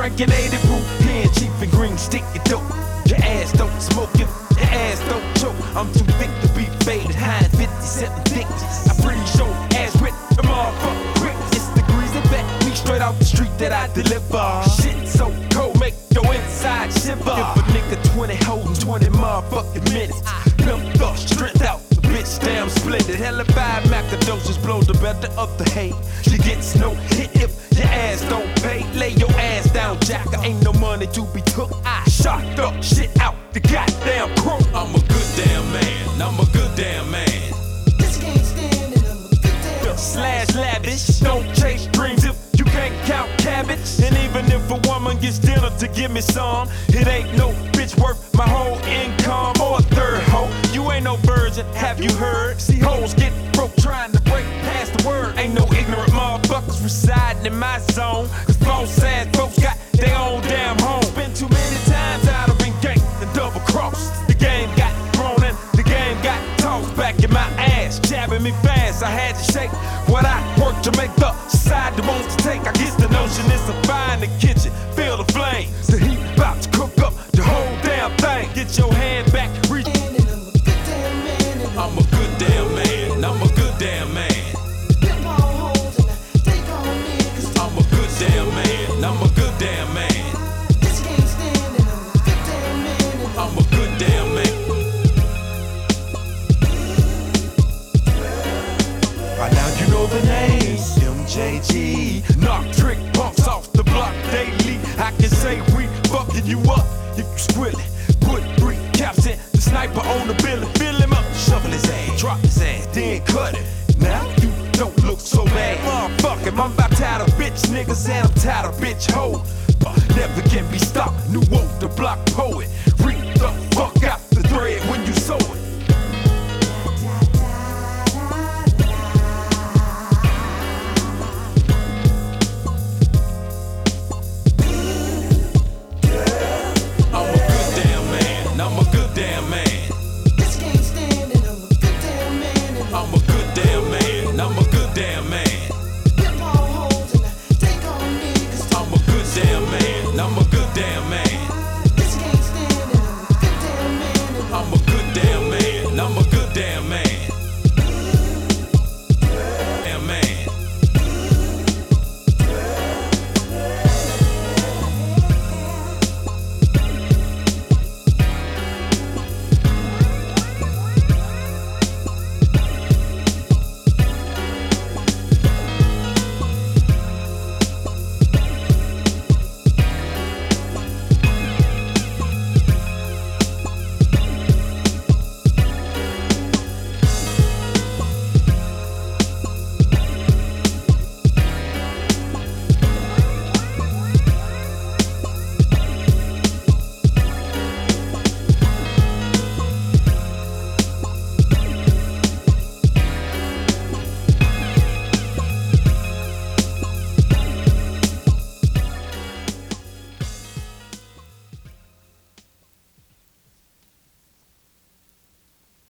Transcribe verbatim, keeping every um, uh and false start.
drinking eighty proof, pen cheap and green sticky dope. Your ass don't smoke it, your ass don't choke. I'm too thick to be faded, high fifty-seven thickness. I freeze your ass with the motherfucker quick. It's the greasy back, me straight out the street that I deliver. Shit so cold, make your inside shiver. If a nigga twenty holding twenty motherfucking minutes, pimp up, strength out, the bitch damn splendid. Hella five macadoses blow the better of the hate. She gets no hit if your ass don't pay. Lay your ass down, jacker, ain't no money to be took. I shot up shit out the goddamn crew. I'm a good damn man, I'm a good damn man. This can't stand it, I'm a good damn. Slash lavish, don't chase dreams if you can't count cabbage. And even if a woman gets dinner to give me some, it ain't no bitch worth my whole income or a third hoe. You ain't no virgin, have you heard? See hoes get broke trying to break past the word. Ain't no ignorant motherfuckers residing in my zone, cause false ass folks got their own damn home. Been too many times out of been ganked and double crossed. The game got thrown in, the game got tossed back in my ass, jabbing me fast. I had to shake what I worked to make the side that wants to take. I get the notion it's a fire in the kitchen, feel the flames. The heat about to cook up the whole damn thing. Get your hand back, reach. I'm a good damn man, I'm a good damn man. I'm a good damn man, I'm a good damn man. I'm a good damn man. Right now you know the name, M J G. Knock trick pumps off the block daily. I can say we fucking you up if you squilling. Put three caps in the sniper on the billy. Fill him up, shovel his ass, drop his ass, then cut it. Now you don't look so bad. Motherfuck him, I'm about tired of bitch niggas and I'm tired of bitch hoes. Uh, never can be stopped, new old the block poet. Reap the fuck out the thread when you sow it. I'm a good damn man, I'm a good